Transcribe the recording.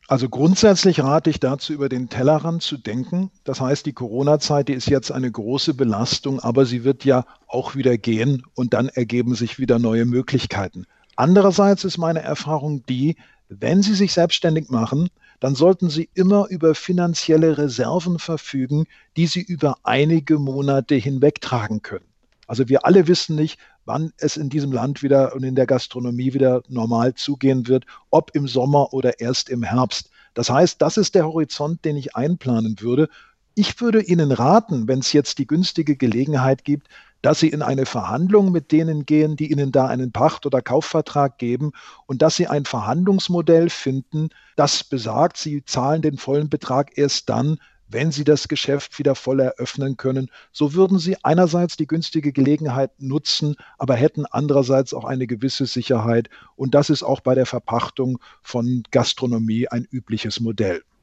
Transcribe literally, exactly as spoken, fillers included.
Also grundsätzlich rate ich dazu, über den Tellerrand zu denken. Das heißt, die Corona-Zeit, die ist jetzt eine große Belastung, aber sie wird ja auch wieder gehen und dann ergeben sich wieder neue Möglichkeiten. Andererseits ist meine Erfahrung die, wenn Sie sich selbstständig machen, dann sollten Sie immer über finanzielle Reserven verfügen, die Sie über einige Monate hinweg tragen können. Also wir alle wissen nicht, wann es in diesem Land wieder und in der Gastronomie wieder normal zugehen wird, ob im Sommer oder erst im Herbst. Das heißt, das ist der Horizont, den ich einplanen würde. Ich würde Ihnen raten, wenn es jetzt die günstige Gelegenheit gibt, dass Sie in eine Verhandlung mit denen gehen, die Ihnen da einen Pacht- oder Kaufvertrag geben und dass Sie ein Verhandlungsmodell finden, das besagt, Sie zahlen den vollen Betrag erst dann, wenn Sie das Geschäft wieder voll eröffnen können. So würden Sie einerseits die günstige Gelegenheit nutzen, aber hätten andererseits auch eine gewisse Sicherheit. Und das ist auch bei der Verpachtung von Gastronomie ein übliches Modell.